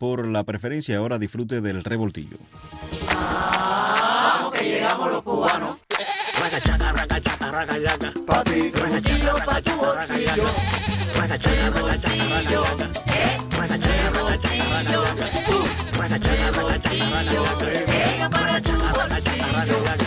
por la preferencia. Ahora disfrute del revoltillo. Vamos que llegamos los cubanos. Raga chaca, raga chaca, raga yaca. Pa' ti, revoltillo pa' tu bolsillo. Raga chaca, raga chaca, raga yaca. Raga chaca, raga chaca, raga yaca. Raga chaca, raga chaca, raga yaca. Raga chaca, raga chaca, raga yaca.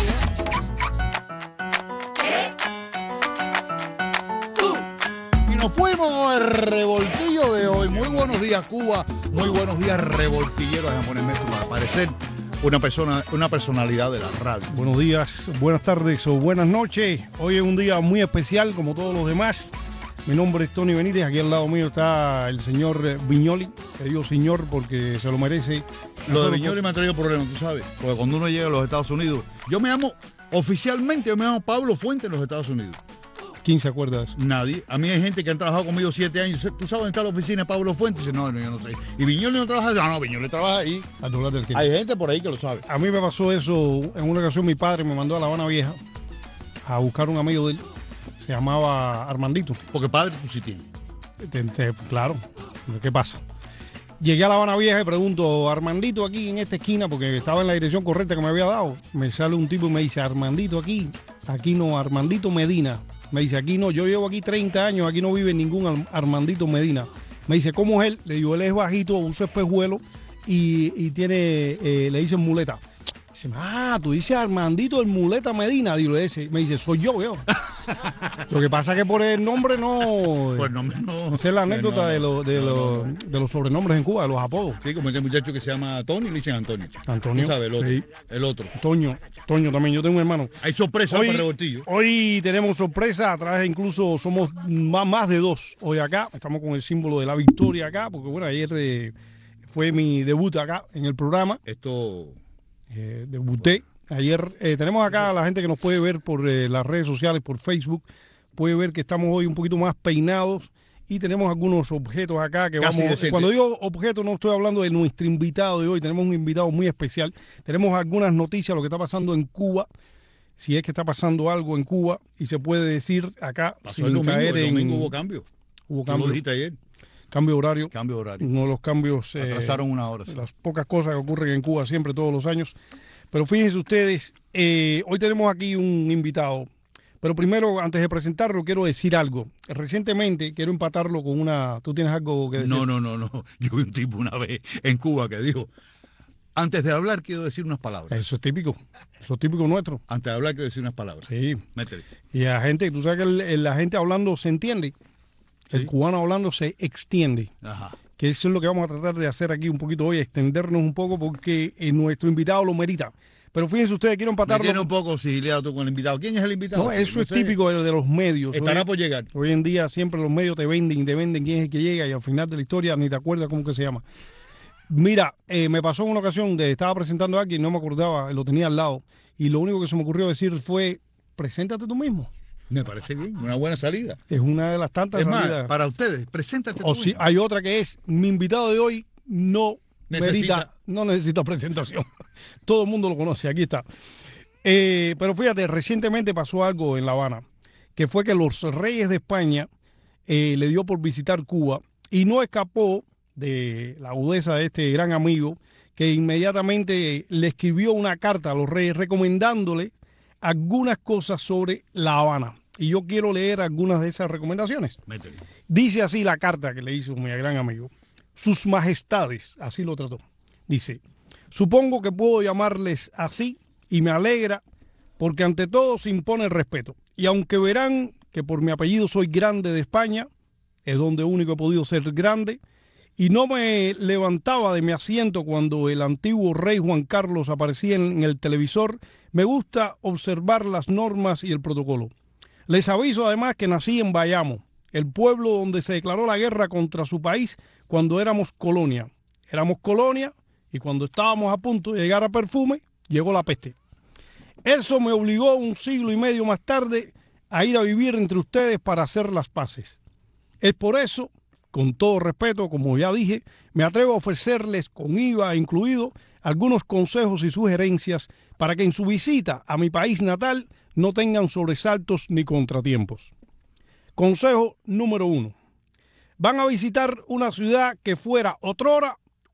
Y nos fuimos al revoltillo de hoy. Muy buenos días, Cuba. Muy buenos días, revoltilleros. Déjame ponerme esto para aparecer una personalidad de la radio. Buenos días, buenas tardes o buenas noches. Hoy es un día muy especial, como todos los demás. Mi nombre es Tony Benítez. Aquí al lado mío está el señor Viñoli. Te digo señor porque se lo merece. Lo de Viñoli me ha traído problemas, tú sabes. Porque cuando uno llega a los Estados Unidos, oficialmente yo me llamo Pablo Fuente en los Estados Unidos. ¿Quién se acuerda de eso? Nadie. A mí hay gente que han trabajado conmigo 7 años. ¿Tú sabes dónde está la oficina de Pablo Fuentes? Dice, no, yo no sé. ¿Y Viñoli no trabaja? No, Viñoli trabaja ahí. Hay gente por ahí que lo sabe. A mí me pasó eso en una ocasión. Mi padre me mandó a La Habana Vieja a buscar un amigo de él. Se llamaba Armandito. Porque padre tú sí tienes. Claro. ¿Qué pasa? Llegué a La Habana Vieja y pregunto, Armandito aquí en esta esquina, porque estaba en la dirección correcta que me había dado. Me sale un tipo y me dice, Armandito aquí no, Armandito Medina. Me dice, aquí no, yo llevo aquí 30 años, aquí no vive ningún Armandito Medina. Me dice, ¿cómo es él? Le digo, él es bajito, usa espejuelo y tiene, le dicen muleta. Dice, tú dices Armandito el muleta Medina. Digo, ese. Me dice, soy yo. Lo que pasa es que por el nombre no... Por el nombre no. Esa es la anécdota de los sobrenombres en Cuba, de los apodos. Sí, como ese muchacho que se llama Tony, le dicen Antonio. Antonio. ¿Tú sabes el otro? Sí. El otro. Toño también, yo tengo un hermano. Hay sorpresa para el revoltillo. Hoy tenemos sorpresa, atrás incluso somos más de 2. Hoy acá, estamos con el símbolo de la victoria acá, porque bueno, ayer fue mi debut acá en el programa. Debuté. Ayer tenemos acá a la gente que nos puede ver por las redes sociales, por Facebook. Puede ver que estamos hoy un poquito más peinados y tenemos algunos objetos acá que casi vamos... decente. Cuando digo objetos no estoy hablando de nuestro invitado de hoy. Tenemos un invitado muy especial. Tenemos algunas noticias de lo que está pasando en Cuba. Si es que está pasando algo en Cuba y se puede decir acá sin el domingo, caer en... El domingo hubo cambio. Hubo cambio. Tú lo dijiste ayer. Cambio horario. Cambio horario. Uno de los cambios... atrasaron una hora. Sí. Las pocas cosas que ocurren en Cuba siempre, todos los años. Pero fíjense ustedes, hoy tenemos aquí un invitado. Pero primero, antes de presentarlo, quiero decir algo. Recientemente, quiero empatarlo con una... ¿Tú tienes algo que decir? No. Yo vi un tipo una vez en Cuba que dijo, antes de hablar quiero decir unas palabras. Eso es típico nuestro. Antes de hablar quiero decir unas palabras. Sí. Métele. Y la gente, tú sabes que la gente hablando se entiende. ¿Sí? El cubano hablando se extiende. Ajá. Que eso es lo que vamos a tratar de hacer aquí un poquito hoy, extendernos un poco porque nuestro invitado lo merita. Pero fíjense ustedes, quiero empatarlo. Me tiene un poco sigiliado tú con el invitado. ¿Quién es el invitado? No, eso es típico de los medios. Estará por llegar. Hoy en día siempre los medios te venden quién es el que llega y al final de la historia ni te acuerdas cómo que se llama. Mira, me pasó en una ocasión estaba presentando a alguien, no me acordaba, lo tenía al lado y lo único que se me ocurrió decir fue, preséntate tú mismo. Me parece bien, una buena salida. Es una de las tantas salidas. Más, para ustedes, preséntate tú mismo. Sí, hay otra que es, mi invitado de hoy no necesita presentación. Todo el mundo lo conoce, aquí está. Pero fíjate, recientemente pasó algo en La Habana, que fue que los reyes de España le dio por visitar Cuba y no escapó de la agudeza de este gran amigo que inmediatamente le escribió una carta a los reyes recomendándole algunas cosas sobre La Habana. Y yo quiero leer algunas de esas recomendaciones. Métele. Dice así la carta que le hizo mi gran amigo. Sus majestades, así lo trató. Dice, supongo que puedo llamarles así y me alegra porque ante todo se impone el respeto. Y aunque verán que por mi apellido soy grande de España, es donde único he podido ser grande, y no me levantaba de mi asiento cuando el antiguo rey Juan Carlos aparecía en el televisor, me gusta observar las normas y el protocolo. Les aviso además que nací en Bayamo, el pueblo donde se declaró la guerra contra su país cuando éramos colonia. Éramos colonia y cuando estábamos a punto de llegar a Perfume, llegó la peste. Eso me obligó 1 siglo y medio más tarde a ir a vivir entre ustedes para hacer las paces. Es por eso, con todo respeto, como ya dije, me atrevo a ofrecerles con IVA incluido algunos consejos y sugerencias para que en su visita a mi país natal no tengan sobresaltos ni contratiempos. Consejo número 1. Van a visitar una ciudad que fuera otrora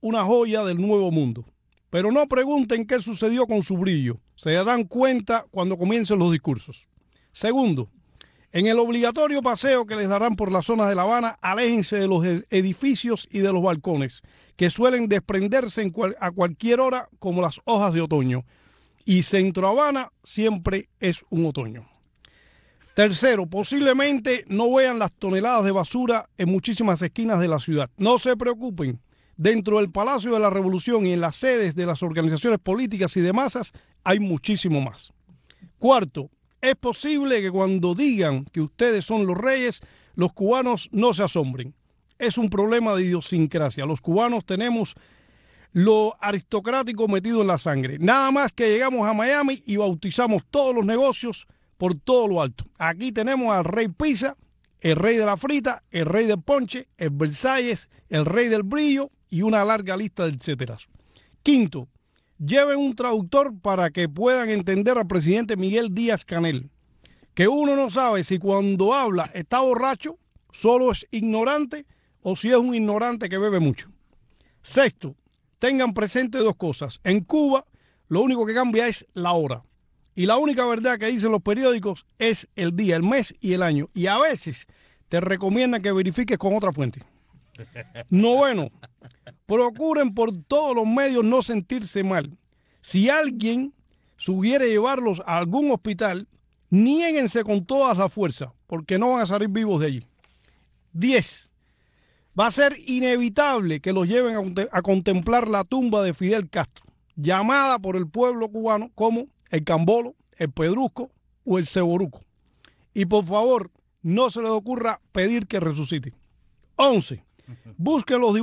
una joya del nuevo mundo. Pero no pregunten qué sucedió con su brillo. Se darán cuenta cuando comiencen los discursos. Segundo, en el obligatorio paseo que les darán por las zonas de La Habana, aléjense de los edificios y de los balcones, que suelen desprenderse a cualquier hora como las hojas de otoño. Y Centro Habana siempre es un otoño. Tercero, posiblemente no vean las toneladas de basura en muchísimas esquinas de la ciudad. No se preocupen. Dentro del Palacio de la Revolución y en las sedes de las organizaciones políticas y de masas hay muchísimo más. Cuarto, es posible que cuando digan que ustedes son los reyes, los cubanos no se asombren. Es un problema de idiosincrasia. Los cubanos tenemos lo aristocrático metido en la sangre. Nada más que llegamos a Miami y bautizamos todos los negocios por todo lo alto. Aquí tenemos al rey Pizza, el rey de la frita, el rey del ponche, el Versalles, el rey del brillo y una larga lista de etcéteras. Quinto, lleven un traductor para que puedan entender al presidente Miguel Díaz-Canel, que uno no sabe si cuando habla está borracho, solo es ignorante o si es un ignorante que bebe mucho. Sexto, tengan presente dos cosas. En Cuba, lo único que cambia es la hora. Y la única verdad que dicen los periódicos es el día, el mes y el año. Y a veces te recomiendan que verifiques con otra fuente. Noveno, procuren por todos los medios no sentirse mal. Si alguien sugiere llevarlos a algún hospital, niéguense con todas las fuerzas, porque no van a salir vivos de allí. 10. Va a ser inevitable que los lleven a contemplar la tumba de Fidel Castro, llamada por el pueblo cubano como el Cambolo, el Pedrusco o el Ceboruco. Y por favor, no se les ocurra pedir que resucite. 11. Busquen los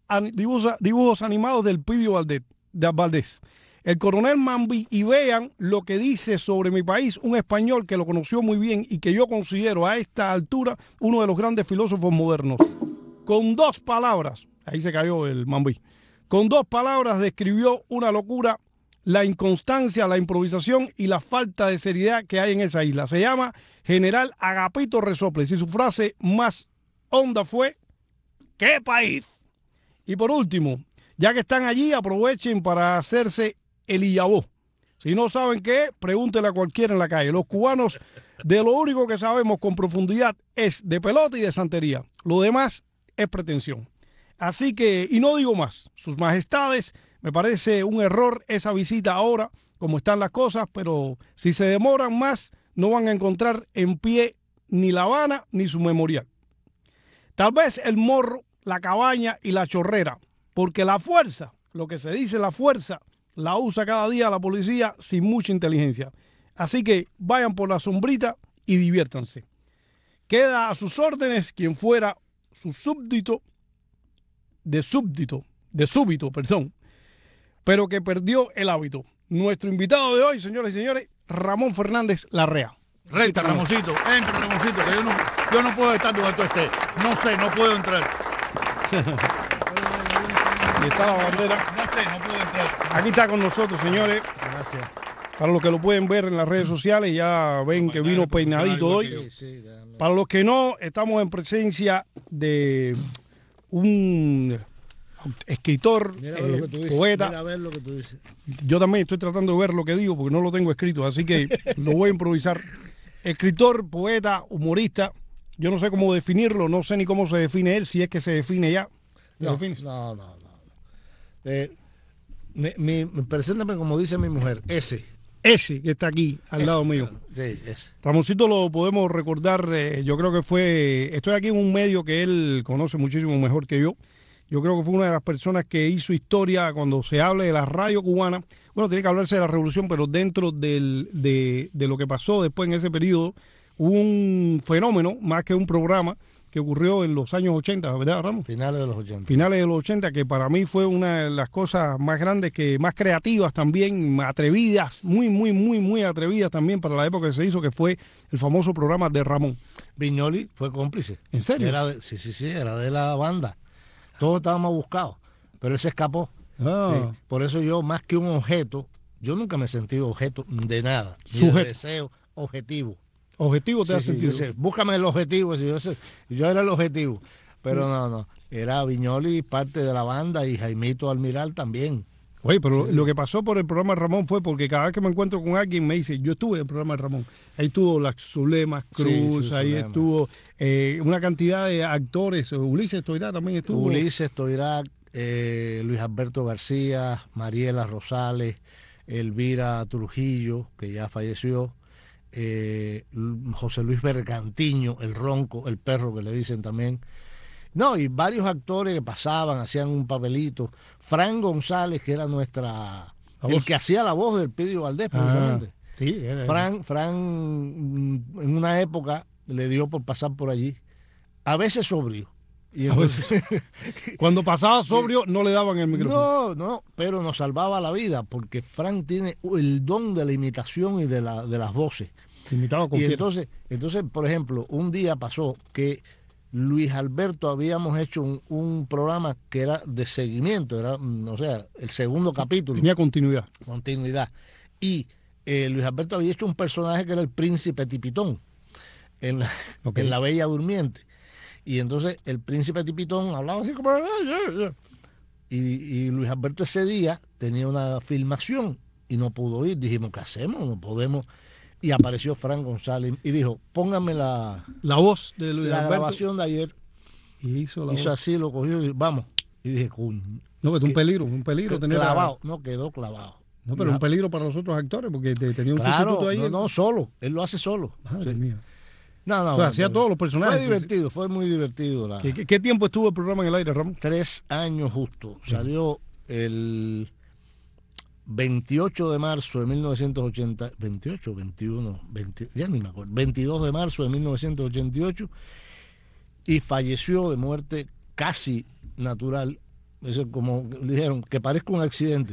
dibujos animados del Pidio Valdés, el coronel Mambí, y vean lo que dice sobre mi país un español que lo conoció muy bien y que yo considero a esta altura uno de los grandes filósofos modernos. Con 2 palabras, ahí se cayó el Mambí, con 2 palabras describió una locura, la inconstancia, la improvisación y la falta de seriedad que hay en esa isla. Se llama General Agapito Resoples y su frase más honda fue: ¡qué país! Y por último, ya que están allí, aprovechen para hacerse el iyabó. Si no saben qué, pregúntenle a cualquiera en la calle. Los cubanos, de lo único que sabemos con profundidad es de pelota y de santería. Lo demás es pretensión. Así que, y no digo más, sus majestades, me parece un error esa visita ahora, como están las cosas, pero si se demoran más, no van a encontrar en pie ni La Habana ni su memorial. Tal vez el Morro, la Cabaña y la Chorrera, porque la fuerza, lo que se dice la fuerza, la usa cada día la policía sin mucha inteligencia. Así que vayan por la sombrita y diviértanse. Queda a sus órdenes quien fuera su súbdito, pero que perdió el hábito. Nuestro invitado de hoy, señores y señores, Ramón Fernández Larrea. Recta, Ramoncito, entra, Ramoncito, que yo no puedo estar donde tú estés. No puedo entrar. Y está la bandera. No puedo entrar. Aquí está con nosotros, señores. Gracias. Para los que lo pueden ver en las redes sociales, ya ven que vino peinadito hoy. Para los que no, estamos en presencia de un escritor, poeta. Mira a ver lo que tú dices. Yo también estoy tratando de ver lo que digo porque no lo tengo escrito, así que lo voy a improvisar. Escritor, poeta, humorista. Yo no sé cómo definirlo, no sé ni cómo se define él, si es que se define ya. No. Preséntame como dice mi mujer, ese que está aquí al lado mío. Sí, ese. Ramoncito lo podemos recordar, yo creo que estoy aquí en un medio que él conoce muchísimo mejor que yo. Yo creo que fue una de las personas que hizo historia cuando se hable de la radio cubana. Bueno, tiene que hablarse de la revolución, pero dentro de lo que pasó después en ese periodo, hubo un fenómeno, más que un programa, que ocurrió en los años 80, ¿verdad, Ramón? Finales de los 80. Finales de los 80, que para mí fue una de las cosas más grandes, más creativas también, atrevidas, muy atrevidas también para la época que se hizo, que fue el famoso programa de Ramón. Viñoli fue cómplice. ¿En serio? Sí, era de la banda. Todos estábamos buscados, pero él se escapó. Por eso yo, más que un objeto, yo nunca me he sentido objeto de nada. Ni de deseo, objetivo. ¿Objetivo te has sentido? Búscame el objetivo. Yo era el objetivo. Pero no. era Viñoli parte de la banda y Jaimito Almiral también. Oye, pero lo que pasó por el programa de Ramón fue porque cada vez que me encuentro con alguien me dice, yo estuve en el programa de Ramón. Ahí estuvo la Zulema Cruz, ahí Zulema. Estuvo una cantidad de actores. Ulises Toirá también estuvo. Ulises Toirá, Luis Alberto García, Mariela Rosales, Elvira Trujillo, que ya falleció, José Luis Bergantiño, el Ronco, el perro que le dicen también. No, y varios actores que pasaban, hacían un papelito. Fran González, que era el que hacía la voz del Pidio Valdés, precisamente. Sí, Fran, en una época le dio por pasar por allí, a veces sobrio. Y entonces, cuando pasaba sobrio no le daban el micrófono. No, pero nos salvaba la vida, porque Fran tiene el don de la imitación y de las voces. Imitaba con y entonces, por ejemplo, un día pasó que Luis Alberto habíamos hecho un programa que era de seguimiento, era, o sea, el segundo capítulo. Tenía continuidad. Y Luis Alberto había hecho un personaje que era el príncipe Tipitón en la Bella Durmiente. Y entonces el príncipe Tipitón hablaba así como... Y Luis Alberto ese día tenía una filmación y no pudo ir. Dijimos, ¿qué hacemos? No podemos... Y apareció Fran González y dijo, póngame la voz de Luis la Alberto. Grabación de ayer. Y hizo voz. Así, lo cogió y vamos. Y dije, coño. No, pero un peligro tener clavado. No, quedó clavado. No, pero un peligro para los otros actores porque tenía un sustituto ahí. No, solo. Él lo hace solo. Madre mía. No. O sea, hacía todos los personajes. Fue muy divertido. ¿Qué tiempo estuvo el programa en el aire, Ramón? 3 años justo. Salió el 28 de marzo de 1980, 28, 21, 20, ya ni me acuerdo, 22 de marzo de 1988 y falleció de muerte casi natural, eso como le dijeron, que parezca un accidente.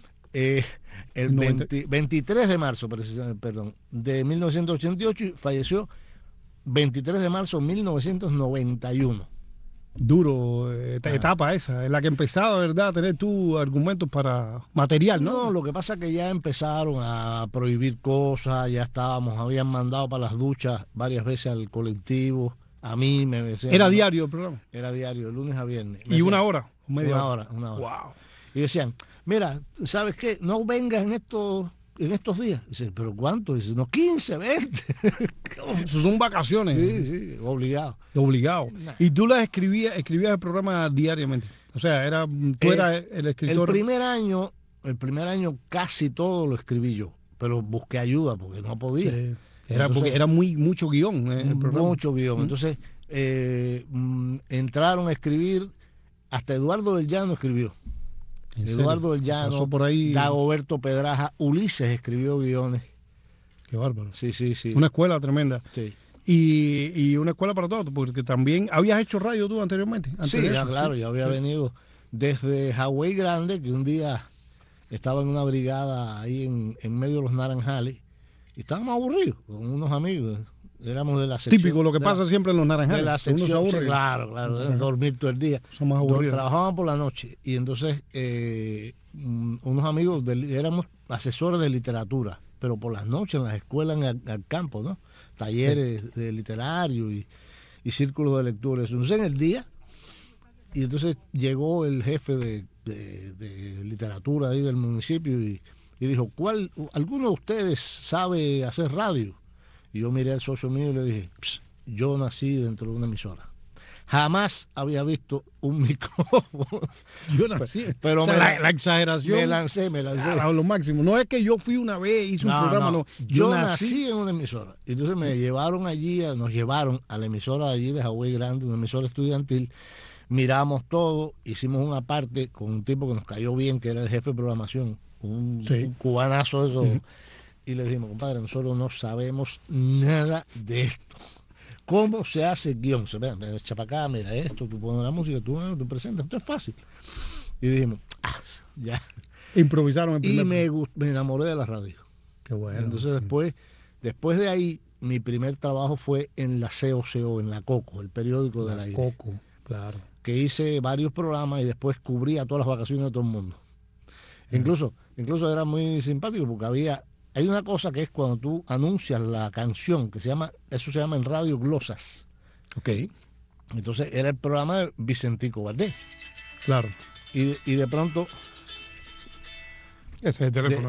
El 23 de marzo, perdón, de 1988 y falleció 23 de marzo de 1991. Duro etapa esa, en la que empezaba, ¿verdad?, a tener tu argumentos para material, ¿no? No, lo que pasa es que ya empezaron a prohibir cosas, ya habían mandado para las duchas varias veces al colectivo, a mí me decían... ¿Era diario el programa? Era diario, de lunes a viernes. ¿Y una hora? Una hora. Wow. Y decían, mira, ¿sabes qué? No vengas en estos días. Dice, ¿pero cuánto? Dice, no, 15, 20. Eso son vacaciones. Sí, obligado. Nah. Y tú escribías el programa diariamente. O sea, tú eras el escritor. El primer año casi todo lo escribí yo, pero busqué ayuda porque no podía. Sí. Porque era mucho guión el programa. Mucho guión. Entonces, entraron a escribir, hasta Eduardo del Llano escribió. Eduardo del Llano, Dagoberto Pedraja, Ulises escribió guiones. Qué bárbaro. Sí. Una escuela tremenda. Sí. Y una escuela para todos, porque también habías hecho radio tú anteriormente. Claro, yo había venido desde Hawái Grande, que un día estaba en una brigada ahí en medio de los Naranjales, y estábamos aburridos con unos amigos. Éramos de la sección. Típico, lo que pasa siempre en los Naranjales. De la sección, claro, dormir todo el día. Somos aburridos. Trabajábamos por la noche y entonces unos amigos, éramos asesores de literatura, pero por las noches en las escuelas, al campo, ¿no? Talleres de literario y círculos de lectura. Entonces en el día, y entonces llegó el jefe de literatura ahí del municipio y dijo, ¿alguno de ustedes sabe hacer radio? Y yo miré al socio mío y le dije, yo nací dentro de una emisora. Jamás había visto un micrófono. Yo nací. Pero la exageración. Me lancé. A lo máximo. No es que yo fui una vez, hice un programa, no. Yo nací en una emisora. Entonces nos llevaron a la emisora allí de Hawái Grande, una emisora estudiantil. Miramos todo, hicimos una parte con un tipo que nos cayó bien, que era el jefe de programación, un cubanazo de eso. Uh-huh. Y le dijimos, compadre, nosotros no sabemos nada de esto. ¿Cómo se hace guión? Echa para acá, mira esto, tú pones la música, tú presentas, esto es fácil. Y dijimos, ya. Improvisaron el primer. Y me enamoré de la radio. Qué bueno. Entonces después de ahí, mi primer trabajo fue en la COCO, en la COCO, el periódico de la aire. COCO, claro. Que hice varios programas y después cubría todas las vacaciones de todo el mundo. Incluso era muy simpático porque hay una cosa que es cuando tú anuncias la canción, eso se llama en radio glosas. Ok. Entonces era el programa de Vicentico Valdés. Claro. Y de pronto... Ese es el teléfono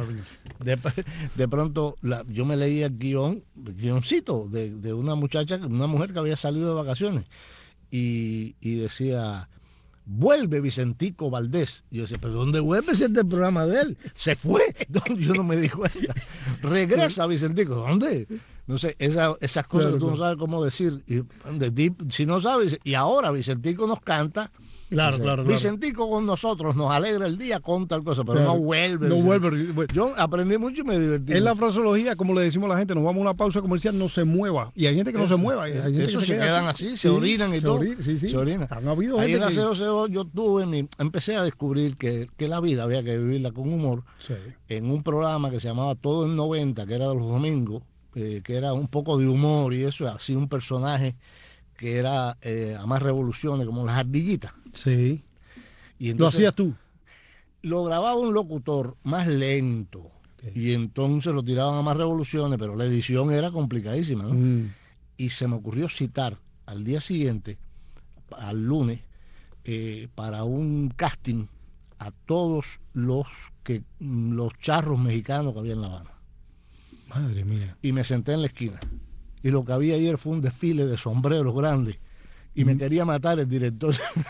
de pronto yo me leía el guioncito de una mujer que había salido de vacaciones y decía, vuelve Vicentico Valdés. Y yo decía, ¿pero dónde vuelve si este es el programa de él? Se fue. Yo no me di cuenta. Regresa Vicentico. ¿Dónde? No sé, esas cosas que tú no sabes cómo decir. Si no sabes, y ahora Vicentico nos canta. Claro, claro. Vicentico con nosotros nos alegra el día con tal cosa, pero no vuelve. No vuelve. Yo aprendí mucho y me divertí. Es la fraseología, como le decimos a la gente, nos vamos a una pausa comercial, no se mueva. Y hay gente que no se mueva. Hay gente eso que se quedan así, se orinan y todo. Se orinan. Han habido ahí gente en la COCO yo empecé a descubrir que la vida había que vivirla con humor. Sí. En un programa que se llamaba Todo en 90, que era de los domingos, que era un poco de humor y eso, así un personaje que era a más revoluciones, como las ardillitas. Sí. Y entonces, ¿lo hacías tú? Lo grababa un locutor más lento. Okay. Y entonces lo tiraban a más revoluciones, pero la edición era complicadísima, ¿no? Y se me ocurrió citar al día siguiente, al lunes, para un casting a todos los charros mexicanos que había en La Habana. Madre mía. Y me senté en la esquina. Y lo que había ayer fue un desfile de sombreros grandes. Y me quería matar el director.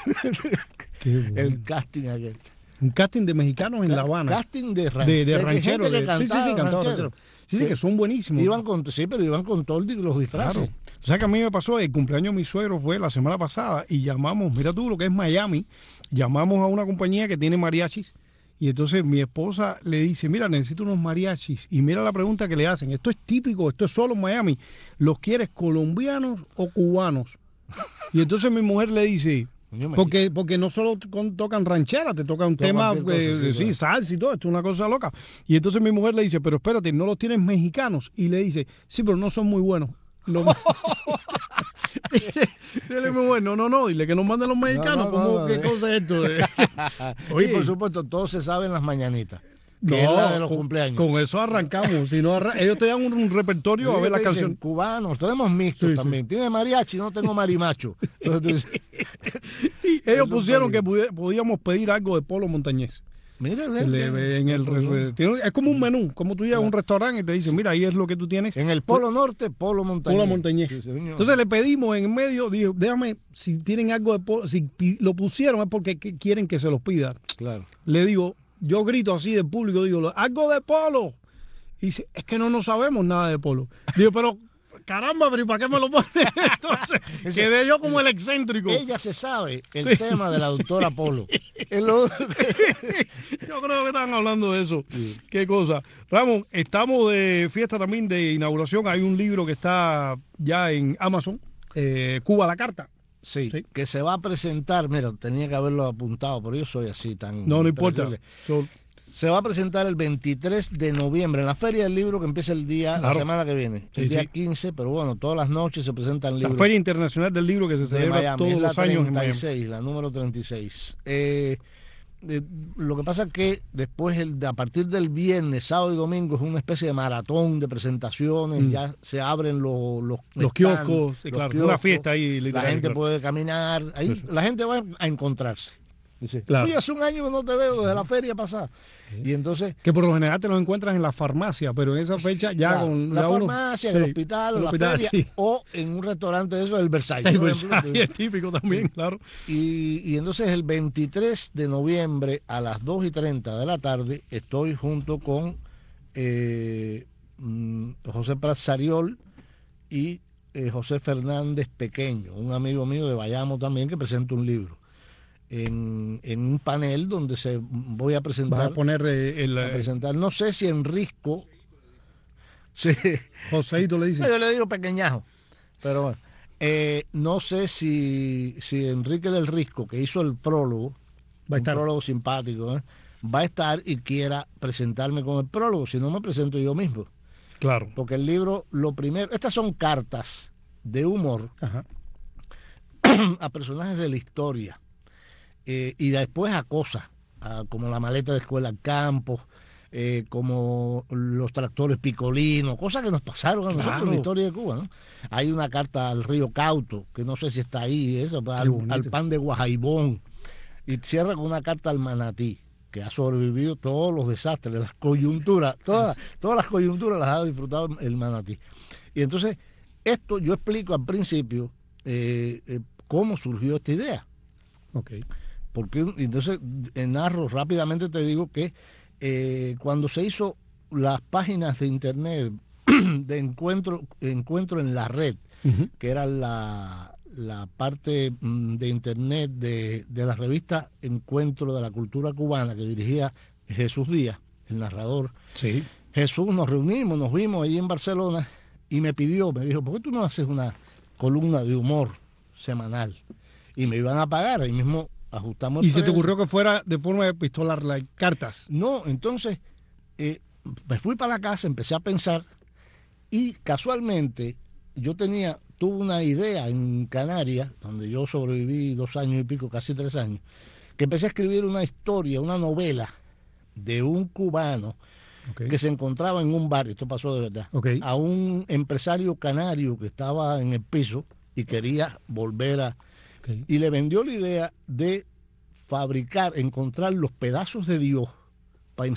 Bueno. El casting aquel. Un casting de mexicanos en La Habana. Casting de rancheros. Que cantaba, sí, que son buenísimos. Pero iban con todos los disfraces. Claro. O sea que a mí me pasó, el cumpleaños de mi suegro fue la semana pasada y llamamos, mira tú lo que es Miami, llamamos a una compañía que tiene mariachis y entonces mi esposa le dice, mira, necesito unos mariachis y mira la pregunta que le hacen, esto es típico, esto es solo en Miami, ¿los quieres colombianos o cubanos? Y entonces mi mujer le dice, porque no solo tocan ranchera, te toca un tema, sí, salsa y todo, esto es una cosa loca. Y entonces mi mujer le dice, pero espérate, ¿no los tienes mexicanos? Y le dice, sí, pero no son muy buenos. Dile muy bueno, no, dile que nos manden los mexicanos. ¿Qué cosa es esto? Oye, y por supuesto, todos se saben las mañanitas. Que es la de los cumpleaños. Con eso arrancamos. Si no, ellos te dan un repertorio a ver las canciones. Cubanos, tenemos mixtos también. Sí. Tiene mariachi, no tengo marimacho. Entonces, sí, ellos pusieron que podíamos pedir algo de Polo Montañés. Mira, es como un menú, como tú llegas a un restaurante y te dicen, mira, ahí es lo que tú tienes. En el Polo Norte, Polo Montañés. Polo Montañés. Sí, entonces le pedimos en medio, dijo, déjame, si tienen algo de polo, si lo pusieron es porque quieren que se los pida. Claro. Le digo, yo grito así del público, digo, algo de polo. Y dice, es que no sabemos nada de polo. Digo, pero caramba, pero ¿y para qué me lo pones? Entonces, quedé yo como el excéntrico. Ella se sabe el tema de la doctora Polo. Yo creo que estaban hablando de eso. Sí. Qué cosa. Ramón, estamos de fiesta también de inauguración. Hay un libro que está ya en Amazon, Cuba a la carta. Sí, que se va a presentar, mira, tenía que haberlo apuntado, pero yo soy así tan... No importa. Se va a presentar el 23 de noviembre en la Feria del Libro, que empieza el día, la semana que viene, el día 15, pero bueno, todas las noches se presentan libros. La Feria Internacional del Libro que se celebra Miami, todos los años en Miami. La número 36. Lo que pasa es que después, a partir del viernes, sábado y domingo, es una especie de maratón de presentaciones, ya se abren los kioscos, claro, una fiesta ahí. La gente puede caminar, ahí la gente va a encontrarse. Dice, claro. Oye, hace un año que no te veo desde la feria pasada. Sí. Y entonces... Que por lo general te los encuentras en la farmacia, pero en esa fecha ya claro, con... La farmacia, en el hospital, la feria, o en un restaurante de eso, el Versailles. El Versailles es típico también, claro. Y entonces el 23 de noviembre a las 2:30 de la tarde estoy junto con José Pratzariol y José Fernández Pequeño, un amigo mío de Bayamo también, que presenta un libro. En un panel donde voy a presentar. Vas a poner no sé si en Risco. Sí. Joséito le dice. Yo le digo pequeñajo. Pero bueno. No sé si Enrique del Risco, que hizo el prólogo, un prólogo simpático, va a estar y quiera presentarme con el prólogo. Si no, me presento yo mismo. Claro. Porque el libro, lo primero, estas son cartas de humor. Ajá. A personajes de la historia. Y después a cosas, como la maleta de escuela al campo, como los tractores Picolino, cosas que nos pasaron a nosotros en la historia de Cuba, ¿no? Hay una carta al río Cauto, que no sé si está ahí, eso, al pan de Guajaibón, y cierra con una carta al Manatí, que ha sobrevivido todos los desastres, las coyunturas, todas las coyunturas las ha disfrutado el Manatí. Y entonces, esto yo explico al principio cómo surgió esta idea. Okay. Porque entonces narro rápidamente, te digo que cuando se hizo las páginas de internet de encuentro en la red, que era la parte de internet de la revista Encuentro de la Cultura Cubana, que dirigía Jesús Díaz, el narrador. Sí. Jesús, nos reunimos, nos vimos allí en Barcelona y me dijo, ¿por qué tú no haces una columna de humor semanal? Y me iban a pagar, ahí mismo ajustamos el ¿Y se te precio. ocurrió que fuera de forma epistolar, like, cartas? No, entonces me fui para la casa, empecé a pensar y casualmente tuve una idea en Canarias, donde yo sobreviví 2 años y pico, casi 3 años, que empecé a escribir una historia, una novela de un cubano que se encontraba en un bar, esto pasó de verdad, a un empresario canario que estaba en el piso y quería volver a... Y le vendió la idea de encontrar los pedazos de Dios para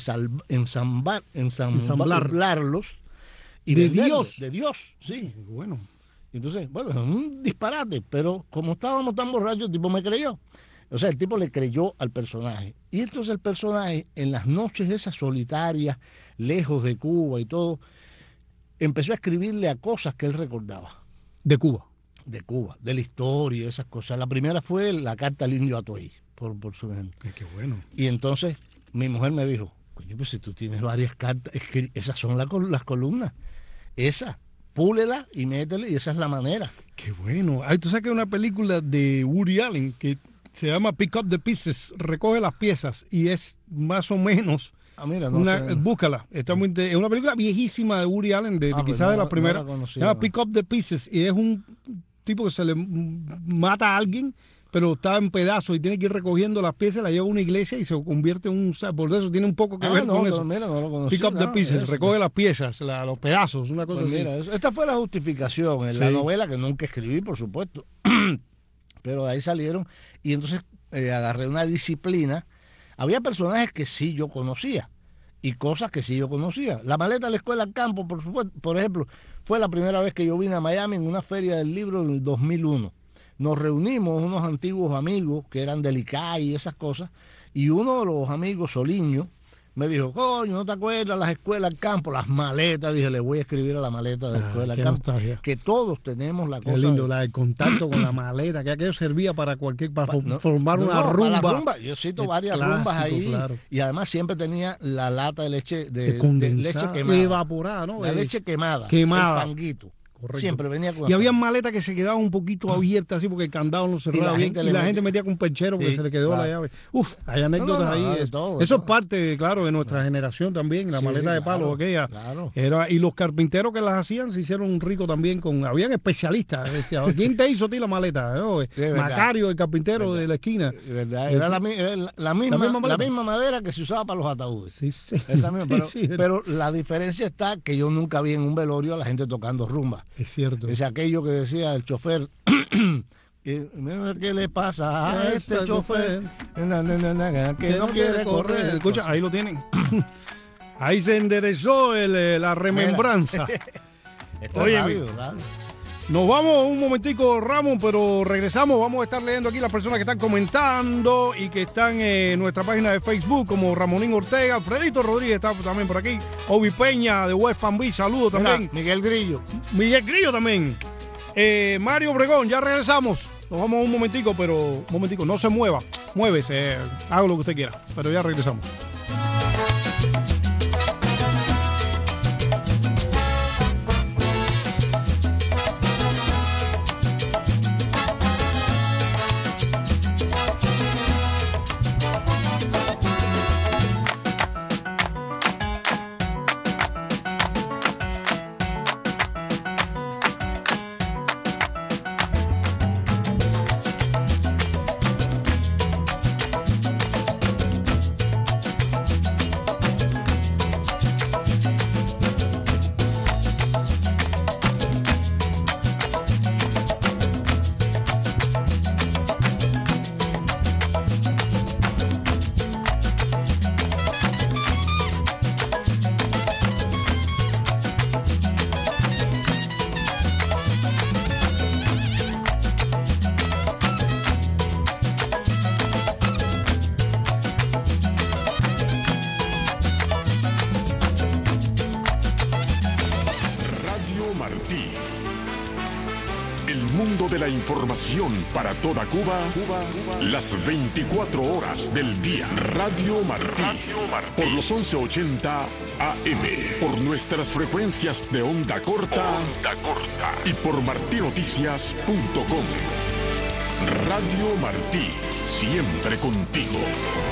ensamblarlos y de venderlos. Dios. De Dios, sí. Bueno. Entonces, bueno, es un disparate, pero como estábamos tan borrachos, el tipo me creyó. O sea, el tipo le creyó al personaje. Y entonces el personaje, en las noches esas solitarias, lejos de Cuba y todo, empezó a escribirle a cosas que él recordaba. De Cuba. De Cuba, de la historia, esas cosas. La primera fue la carta al indio Atoí, por su gente. Qué bueno. Y entonces mi mujer me dijo, coño, pues si tú tienes varias cartas, esas son las columnas. Esa, púlela y métele, y esa es la manera. Qué bueno. Ay, tú sabes que hay una película de Woody Allen que se llama Pick Up the Pieces, recoge las piezas, y es más o menos... Mira, no sé. Búscala, es una película viejísima de Woody Allen, quizás de la primera. Se llama Pick Up the Pieces, y es un tipo que se le mata a alguien, pero está en pedazos y tiene que ir recogiendo las piezas, la lleva a una iglesia y se convierte en un... Por eso tiene un poco que ver con eso. Mira, no lo conocía, Pick Up the Pieces, recoge las piezas, los pedazos, una cosa pues así. Mira, esta fue la justificación en la novela, que nunca escribí, por supuesto, pero de ahí salieron, y entonces agarré una disciplina. Había personajes que sí yo conocía y cosas que sí yo conocía. La maleta de la escuela al campo, por supuesto, por ejemplo, fue la primera vez que yo vine a Miami en una feria del libro en el 2001. Nos reunimos unos antiguos amigos que eran del ICAI y esas cosas, y uno de los amigos, Soliño, me dijo, coño, ¿no te acuerdas las escuelas al campo? Las maletas. Dije, le voy a escribir a la maleta de la escuela al campo. Nostalgia. Que todos tenemos la qué cosa. Lindo, el contacto con la maleta, que aquello servía para formar una rumba. Para la rumba. Yo cito varias clásico, rumbas ahí. Claro. Y además siempre tenía la lata de leche de leche quemada. Evaporada, ¿no? La leche quemada. El fanguito. Correcto. Siempre venía con... Y había maletas que se quedaban un poquito abiertas así porque el candado no cerraba bien. Y la gente metía con un perchero porque se le quedó la llave. Uf, hay anécdotas ahí. Eso es parte, claro, de nuestra generación también. La maleta de palo aquella. Claro. Y los carpinteros que las hacían se hicieron un rico también con... Habían especialistas. Decía, ¿quién te hizo a ti la maleta? Macario, el carpintero de la esquina. ¿Verdad? Era la misma madera que se usaba para los ataúdes. Sí. Esa misma, pero la diferencia está que yo nunca vi en un velorio a la gente tocando rumba. Es cierto. Es aquello que decía el chofer, ¿qué le pasa a este chofer? Que no quiere correr. Escucha, ahí lo tienen. Ahí se enderezó la remembranza. Oye, radio. Nos vamos un momentico, Ramón, pero regresamos. Vamos a estar leyendo aquí las personas que están comentando y que están en nuestra página de Facebook, como Ramonín Ortega, Fredito Rodríguez está también por aquí, Obi Peña de West Palm Beach, saludos también. Miguel Grillo también. Mario Obregón, ya regresamos. Nos vamos un momentico, no se mueva. Muévese, haga lo que usted quiera, pero ya regresamos. de la información para toda Cuba, las 24 horas del día. Radio Martí, por los 1180 AM, por nuestras frecuencias de onda corta y por martinoticias.com. Radio Martí, siempre contigo.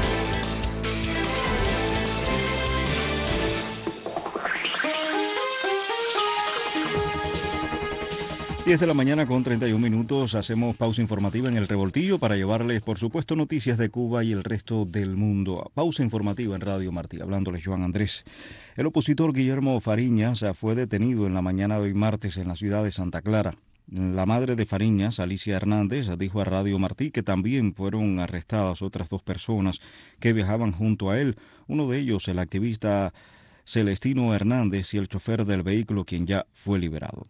10 de la mañana con 31 minutos, hacemos pausa informativa en el Revoltillo para llevarles, por supuesto, noticias de Cuba y el resto del mundo. Pausa informativa en Radio Martí, hablándoles Joan Andrés. El opositor Guillermo Fariñas fue detenido en la mañana de hoy martes en la ciudad de Santa Clara. La madre de Fariñas, Alicia Hernández, dijo a Radio Martí que también fueron arrestadas otras 2 personas que viajaban junto a él. Uno de ellos, el activista Celestino Hernández, y el chofer del vehículo, quien ya fue liberado.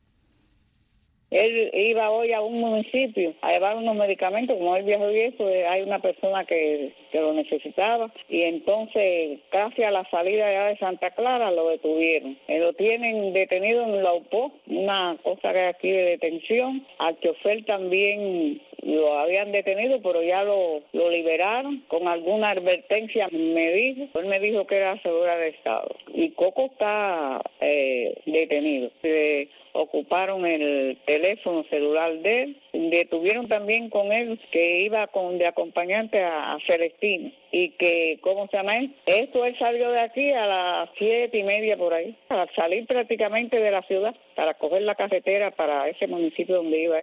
Él iba hoy a un municipio a llevar unos medicamentos, como él viajó y eso, hay una persona que lo necesitaba, y entonces casi a la salida ya de Santa Clara lo detuvieron. Lo tienen detenido en la UPO, una cosa que hay aquí de detención. Al chofer también lo habían detenido, pero ya lo liberaron con alguna advertencia, me dijo. Él me dijo que era seguridad de Estado. Y Coco está detenido. Ocuparon el teléfono celular de él, detuvieron también con él que iba de acompañante a Celestino, y que, ¿cómo se llama él? Él salió de aquí a las 7:30 por ahí, al salir prácticamente de la ciudad, para coger la carretera para ese municipio donde iba.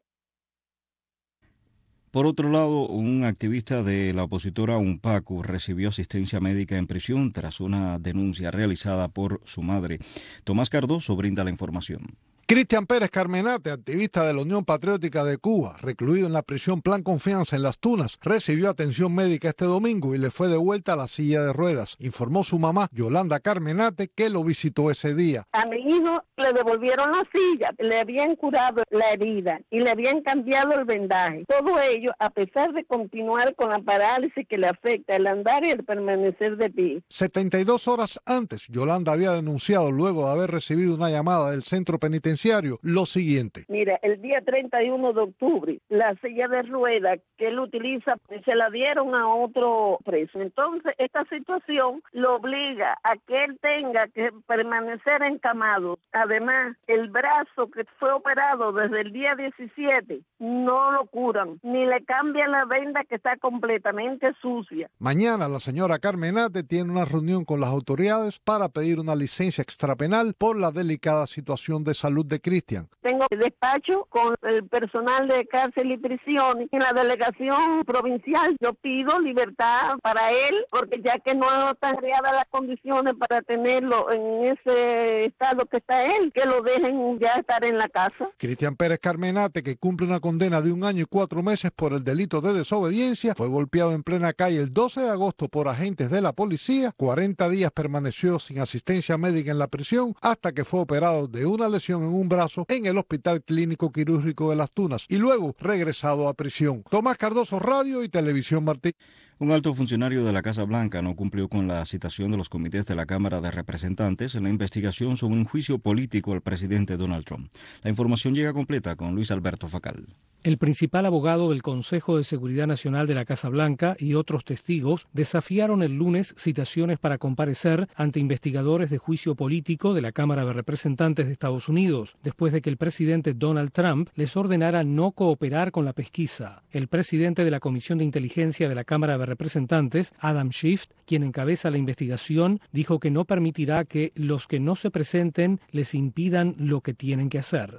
Por otro lado, un activista de la opositora UNPACU recibió asistencia médica en prisión tras una denuncia realizada por su madre. Tomás Cardoso brinda la información. Cristian Pérez Carmenate, activista de la Unión Patriótica de Cuba, recluido en la prisión Plan Confianza en Las Tunas, recibió atención médica este domingo y le fue devuelta a la silla de ruedas. Informó su mamá, Yolanda Carmenate, que lo visitó ese día. A mi hijo le devolvieron la silla, le habían curado la herida y le habían cambiado el vendaje. Todo ello a pesar de continuar con la parálisis que le afecta el andar y el permanecer de pie. 72 horas antes, Yolanda había denunciado, luego de haber recibido una llamada del centro penitenciario, lo siguiente. Mira, el día 31 de octubre, la silla de ruedas que él utiliza, se la dieron a otro preso. Entonces, esta situación lo obliga a que él tenga que permanecer encamado. Además, el brazo que fue operado desde el día 17, no lo curan, ni le cambian la venda que está completamente sucia. Mañana la señora Carmenate tiene una reunión con las autoridades para pedir una licencia extrapenal por la delicada situación de salud de Cristian. Tengo despacho con el personal de cárcel y prisión en la delegación provincial. Yo pido libertad para él, porque ya que no están creadas las condiciones para tenerlo en ese estado que está él, que lo dejen ya estar en la casa. Cristian Pérez Carmenate, que cumple una condena de 1 año y 4 meses por el delito de desobediencia, fue golpeado en plena calle el 12 de agosto por agentes de la policía. 40 días permaneció sin asistencia médica en la prisión hasta que fue operado de una lesión en un brazo en el Hospital Clínico Quirúrgico de Las Tunas y luego regresado a prisión. Tomás Cardoso, Radio y Televisión Martí. Un alto funcionario de la Casa Blanca no cumplió con la citación de los comités de la Cámara de Representantes en la investigación sobre un juicio político al presidente Donald Trump. La información llega completa con Luis Alberto Facal. El principal abogado del Consejo de Seguridad Nacional de la Casa Blanca y otros testigos desafiaron el lunes citaciones para comparecer ante investigadores de juicio político de la Cámara de Representantes de Estados Unidos, después de que el presidente Donald Trump les ordenara no cooperar con la pesquisa. El presidente de la Comisión de Inteligencia de la Cámara de Representantes, Adam Schiff, quien encabeza la investigación, dijo que no permitirá que los que no se presenten les impidan lo que tienen que hacer.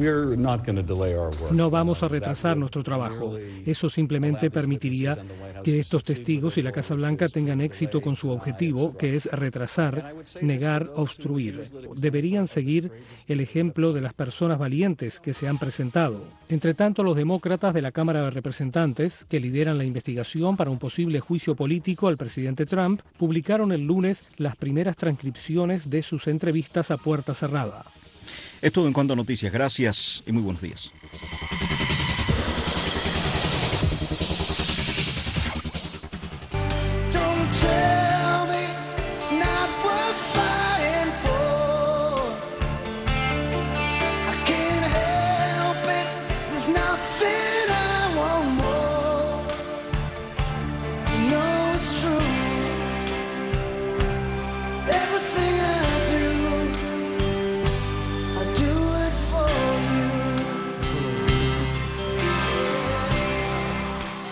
No vamos a retrasar nuestro trabajo. Eso simplemente permitiría que estos testigos y la Casa Blanca tengan éxito con su objetivo, que es retrasar, negar, obstruir. Deberían seguir el ejemplo de las personas valientes que se han presentado. Entre tanto, los demócratas de la Cámara de Representantes, que lideran la investigación para un posible juicio político al presidente Trump, publicaron el lunes las primeras transcripciones de sus entrevistas a puerta cerrada. Es todo en cuanto a noticias. Gracias y muy buenos días. Nothing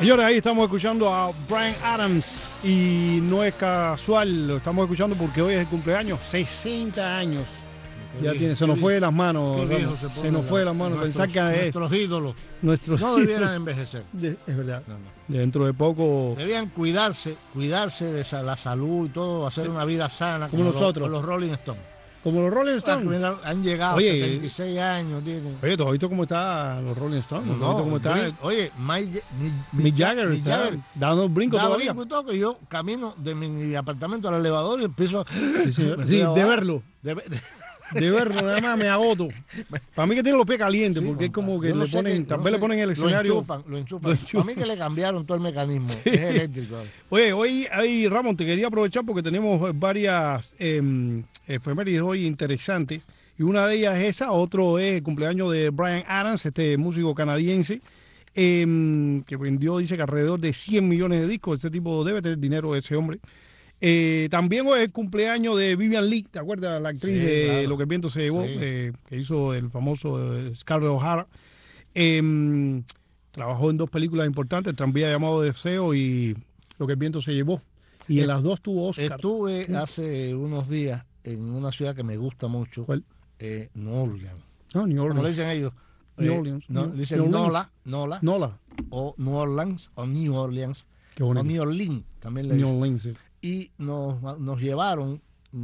Señores, ahí estamos escuchando a Bryan Adams y no es casual, lo estamos escuchando porque hoy es el cumpleaños, 60 años. Ya tiene, se nos fue de las manos, se nos fue de las manos. Pensar que nuestros ídolos no debieran envejecer. Es verdad. No. Dentro de poco debían cuidarse de la salud y todo, hacer una vida sana como nosotros, con los Rolling Stones. Como los Rolling Stones. Han llegado 76 años. Tienen. Oye, ¿tú has visto cómo están los Rolling Stones? ¿Cómo está? Oye, Mick Jagger dando brincos todavía. Brinco que yo camino de mi apartamento al elevador y empiezo de verlo. De verlo, nada más me agoto. Para mí que tiene los pies calientes, porque es como que le ponen, también le ponen el escenario. Lo enchufan. Para mí que le cambiaron todo el mecanismo. Sí. Es eléctrico. Oye, hoy, Ramón, te quería aprovechar porque tenemos varias efemérides hoy interesantes. Y una de ellas es esa, otro es el cumpleaños de Bryan Adams, este músico canadiense, que vendió, dice que alrededor de 100 millones de discos. Este tipo debe tener dinero, ese hombre. También hoy es el cumpleaños de Vivian Leigh, ¿te acuerdas? La actriz de claro. Lo que el viento se llevó, que hizo el famoso Scarlett O'Hara. Trabajó en 2 películas importantes, El tranvía llamado Deseo y Lo que el viento se llevó. Y en las 2 tuvo Oscar. Estuve hace unos días en una ciudad que me gusta mucho. ¿Cuál? New Orleans. No, New Orleans. Como le dicen ellos. New Orleans. Dicen Nola. O New Orleans o New Orleans. Qué bonito. O New Orleans también le dicen. New Orleans, sí. Y nos llevaron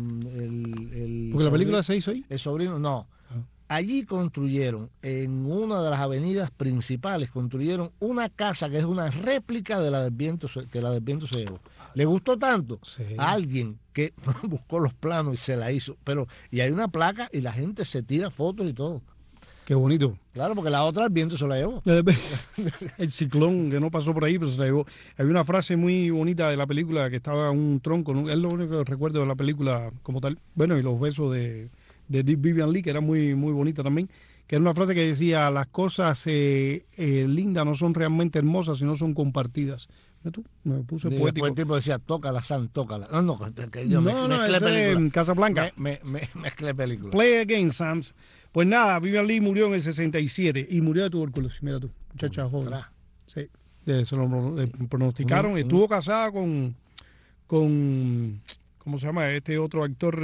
porque la película se hizo ahí. El sobrino, no. Allí construyeron, en una de las avenidas principales, construyeron una casa que es una réplica de la del viento, que la del viento se llevó. Le gustó tanto a alguien que buscó los planos y se la hizo. Y hay una placa y la gente se tira fotos y todo. Qué bonito. Claro, porque la otra el viento se la llevó. El ciclón que no pasó por ahí, pero se la llevó. Había una frase muy bonita de la película que estaba un tronco, ¿no? Es lo único que recuerdo de la película como tal. Bueno, y los besos de Vivian Leigh, que era muy, muy bonita también. Que era una frase que decía, las cosas lindas no son realmente hermosas, sino son compartidas. ¿Tú? Me puse poético. Después el tipo decía, tócala, San, tócala. No, que yo mezclé película. En Casablanca. Mezclé película. Play again, Sam. Pues nada, Vivian Leigh murió en el 67 y murió de tuberculosis. Mira tú, muchacha joven. Sí, se lo pronosticaron. Estuvo casada con ¿cómo se llama? Este otro actor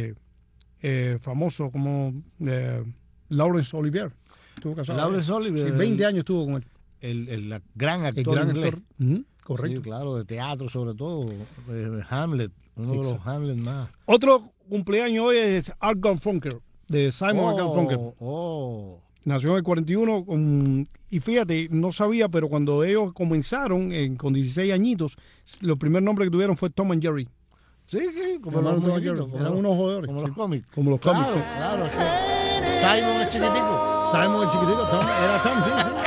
famoso como Laurence Olivier. Estuvo casado. Laurence Olivier. Sí, 20 años estuvo con él. El gran actor inglés. Correcto. Sí, claro, de teatro sobre todo. Hamlet, uno de los Hamlet más. Otro cumpleaños hoy es Art Garfunkel, de Simon Garfunkel. Nació en el 41 y fíjate, no sabía, pero cuando ellos comenzaron con 16 añitos, los primeros nombres que tuvieron fue Tom and Jerry. Sí, como los muñequitos. Eran unos jugadores. Como los cómics. Como los cómics. Claro. Simon es chiquitico. Simon es chiquitico. Era Tom, sí.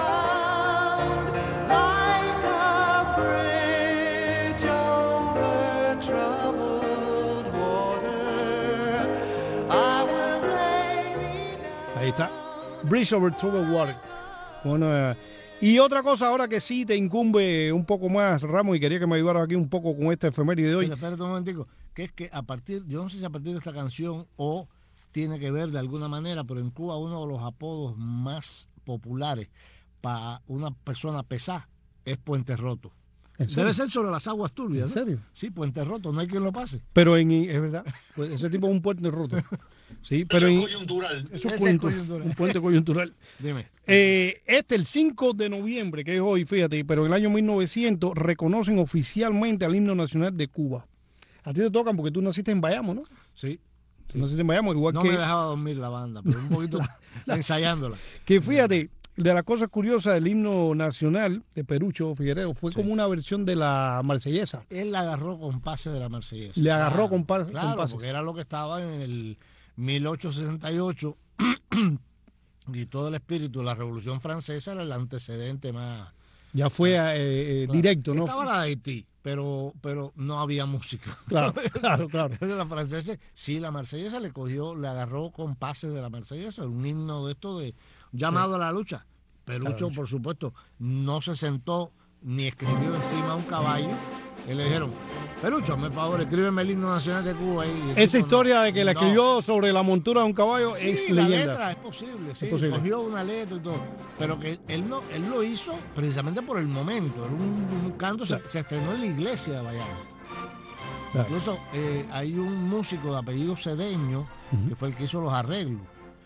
Ahí está. Bridge over troubled water. Bueno, y otra cosa ahora que sí te incumbe un poco más, Ramos, y quería que me ayudaras aquí un poco con esta efeméride de hoy. Pero espérate un momentico, que es que yo no sé si a partir de esta canción o tiene que ver de alguna manera, pero en Cuba uno de los apodos más populares para una persona pesada es Puente Roto. Debe ser sobre las aguas turbias, ¿no? ¿En serio? Sí, Puente Roto, no hay quien lo pase. Pero es verdad, pues ese tipo es un puente roto. Sí, pero eso es coyuntural. Eso es coyuntural. Un puente coyuntural. Dime. El 5 de noviembre, que es hoy, fíjate, pero en el año 1900 reconocen oficialmente al himno nacional de Cuba. A ti te tocan porque tú naciste en Bayamo, ¿no? Sí. Tú naciste en Bayamo, igual no que... No me dejaba dormir la banda, pero un poquito ensayándola. Que fíjate, de las cosas curiosas del himno nacional de Perucho Figueredo fue como una versión de la marsellesa. Él la agarró con pases de la marsellesa. Le agarró con pases. Claro, porque era lo que estaba en el 1868 y todo el espíritu de la Revolución Francesa era el antecedente más... Ya fue directo, ¿no? Estaba la de Haití, pero no había música. Claro. De la francesa, sí, la marsellesa le agarró con pases de la marsellesa, un himno de esto de llamado a la lucha. Perucho, por supuesto, no se sentó ni escribió encima de un caballo. Y le dijeron, Perucho, hazme el favor, escríbeme el himno nacional de Cuba ahí. Esa historia de que la escribió sobre la montura de un caballo es la leyenda. letra es posible, sí, cogió una letra y todo, pero que él lo hizo precisamente por el momento. Era un canto, se estrenó en la iglesia de Bayamo. Claro. Incluso hay un músico de apellido Cedeño, que fue el que hizo los arreglos,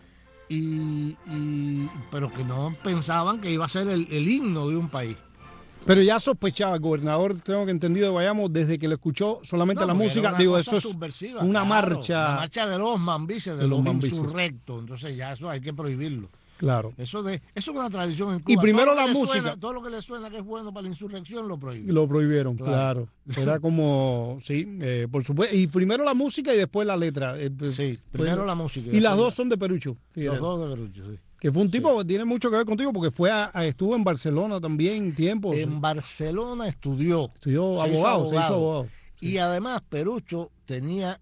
pero que no pensaban que iba a ser el himno de un país. Pero ya sospechaba el gobernador, tengo que entendido, de Bayamo, desde que le escuchó solamente la música. Digo, eso es una marcha. La marcha de los mambises, de los insurrectos. Entonces ya eso hay que prohibirlo. Claro. Eso es una tradición en Cuba. Y primero la música. Todo lo que le suena que es bueno para la insurrección lo prohíben. Lo prohibieron, claro. Era como, sí, por supuesto. Y primero la música y después la letra. Sí, primero la música. Y las dos son de Perucho. Los dos de Perucho, sí. Que fue un tipo que tiene mucho que ver contigo porque estuvo en Barcelona también tiempo. En Barcelona estudió abogado, se hizo abogado. Y además Perucho tenía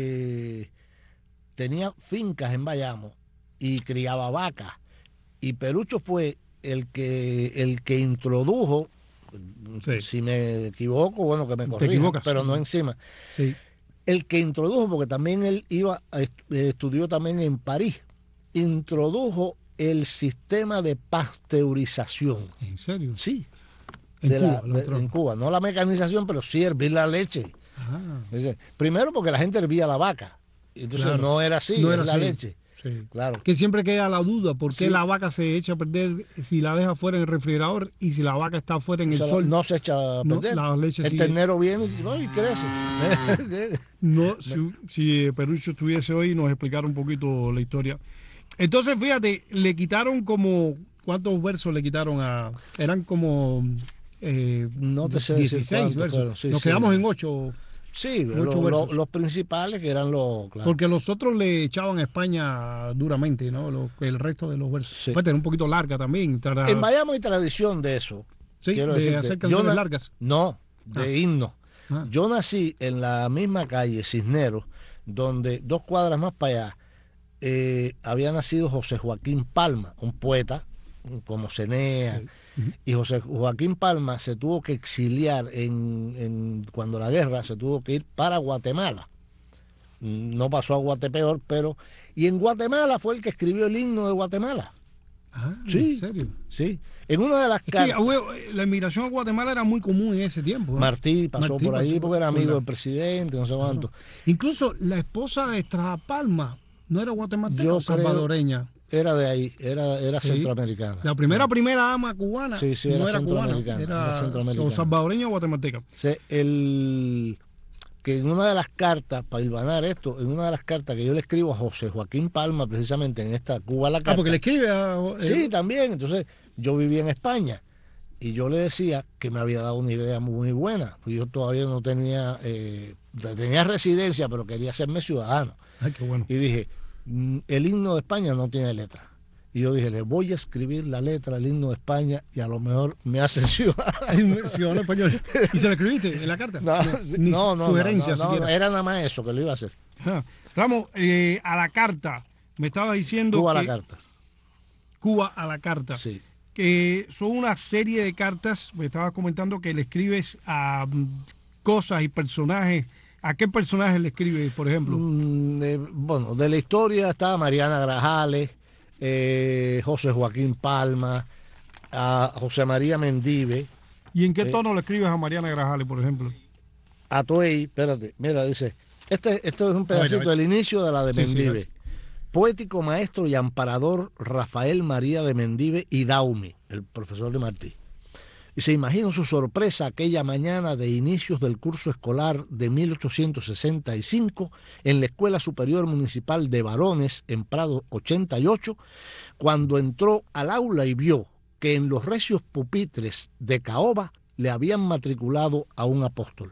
fincas en Bayamo y criaba vacas. Y Perucho fue el que introdujo, si me equivoco, bueno, que me corrijan, pero no encima. Sí. El que introdujo, porque también él estudió también en París, introdujo el sistema de pasteurización. ¿En serio? Sí. En Cuba. No la mecanización, pero sí hervir la leche. Primero porque la gente hervía la vaca. Entonces no era así, no era la leche. Sí. Claro. Que siempre queda la duda, ¿por qué la vaca se echa a perder si la deja fuera en el refrigerador y si la vaca está fuera en el sol? No se echa a perder. El ternero viene y crece. Si Perucho estuviese hoy nos explicara un poquito la historia. Entonces, fíjate, le quitaron como... ¿Cuántos versos le quitaron a...? Eran como... no te sé 16 decir versos. fueron. Sí, nos quedamos en 8. Sí, los principales que eran los... Claro. Porque los otros le echaban a España duramente, ¿no? El resto de los versos. Sí. Era un poquito larga también. En Bayamo hay tradición de eso. Sí, de hacer canciones largas. No, de himno. Yo nací en la misma calle, Cisneros, donde 2 cuadras más para allá había nacido José Joaquín Palma, un poeta como Cenea. Sí. Y José Joaquín Palma se tuvo que exiliar cuando la guerra, se tuvo que ir para Guatemala. No pasó a Guatepeor, pero... Y en Guatemala fue el que escribió el himno de Guatemala. Sí, ¿en serio? Sí. En una de las cartas... La inmigración a Guatemala era muy común en ese tiempo, ¿no? Martí pasó por ahí porque era amigo del presidente, no sé cuánto. Incluso la esposa de Estrada Palma no era guatemalteca o salvadoreña. Era de ahí, era centroamericana. La primera ama cubana no era centroamericana, era centroamericana. O salvadoreña o guatemalteca. Que en una de las cartas, para hilvanar esto, en una de las cartas que yo le escribo a José Joaquín Palma, precisamente en esta Cuba la carta. Porque le escribe a... Sí, también. Entonces, yo vivía en España y yo le decía que me había dado una idea muy buena. Yo todavía no tenía residencia, pero quería hacerme ciudadano. Ay, qué bueno. Y dije, el himno de España no tiene letra. Y yo dije, le voy a escribir la letra al himno de España y a lo mejor me hace ciudadano español. ¿Y se lo escribiste en la carta? No, era nada más eso que lo iba a hacer. Vamos, a la carta. Me estaba diciendo Cuba a la carta. Cuba a la carta. Sí. Que son una serie de cartas, me estabas comentando que le escribes a cosas y personajes. ¿A qué personajes le escribes, por ejemplo? De la historia está Mariana Grajales, José Joaquín Palma, a José María Mendive. ¿Y en qué tono le escribes a Mariana Grajales, por ejemplo? A Toey, espérate, mira, dice, esto es un pedacito del inicio de la de Mendive. Sí. Poético maestro y amparador Rafael María de Mendive y Daumi, el profesor de Martí. Y se imagina su sorpresa aquella mañana de inicios del curso escolar de 1865 en la Escuela Superior Municipal de Varones en Prado 88, cuando entró al aula y vio que en los recios pupitres de caoba le habían matriculado a un apóstol.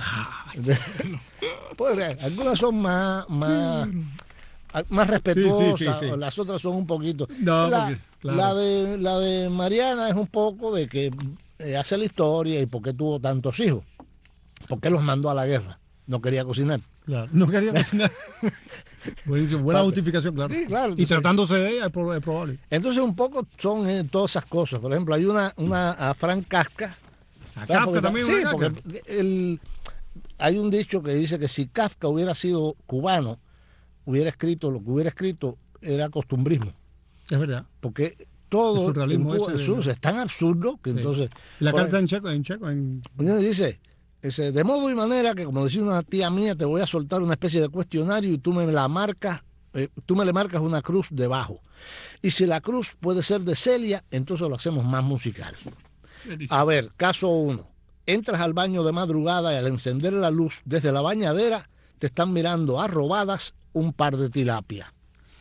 Pues, algunas son más respetuosas, sí. Las otras son un poquito. No, la de Mariana es un poco de que hace la historia y por qué tuvo tantos hijos, por qué los mandó a la guerra, no quería cocinar. Claro, no quería cocinar. Buena justificación, claro. Sí, claro. Y tratándose de ella es probable. Entonces un poco son todas esas cosas. Por ejemplo, hay una a Frank Kafka. ¿A Kafka también? Sí, porque hay un dicho que dice que si Kafka hubiera sido cubano, hubiera escrito lo que hubiera escrito, era costumbrismo. Es verdad. Porque todo en Cuba es tan absurdo que entonces... La carta en checo. Dice, de modo y manera que, como decía una tía mía, te voy a soltar una especie de cuestionario y tú me le marcas una cruz debajo. Y si la cruz puede ser de Celia, entonces lo hacemos más musical. A ver, caso 1. Entras al baño de madrugada y al encender la luz desde la bañadera te están mirando arrobadas un par de tilapia.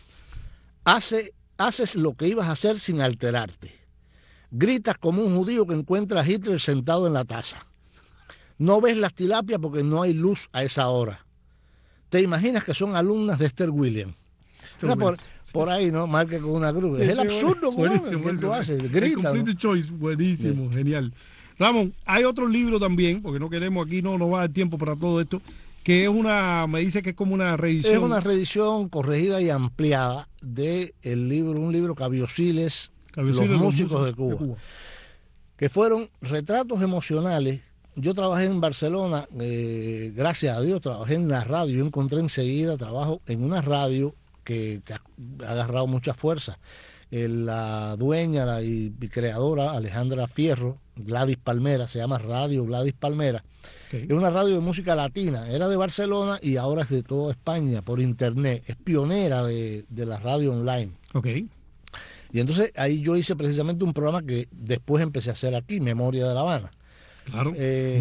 Haces lo que ibas a hacer sin alterarte. Gritas como un judío que encuentra a Hitler sentado en la taza. No ves las tilapias porque no hay luz a esa hora. Te imaginas que son alumnas de Esther Williams. Por ahí, ¿no? Marque con una cruz. Es el absurdo que tú haces. Grita. Complete Choice, buenísimo, genial. Ramón, hay otro libro también, porque no queremos aquí, no va a dar tiempo para todo esto, que es me dice que es como una reedición. Es una reedición corregida y ampliada de un libro Cabiosiles, los músicos de Cuba, que fueron retratos emocionales. Yo trabajé en Barcelona, gracias a Dios, trabajé en la radio. Yo encontré enseguida trabajo en una radio que ha agarrado mucha fuerza. La dueña y creadora, Alejandra Fierro, Gladys Palmera, se llama Radio Gladys Palmera. Okay. Es una radio de música latina, era de Barcelona y ahora es de toda España, por internet. Es pionera de la radio online. Okay. Y entonces ahí yo hice precisamente un programa que después empecé a hacer aquí, Memoria de La Habana. Claro.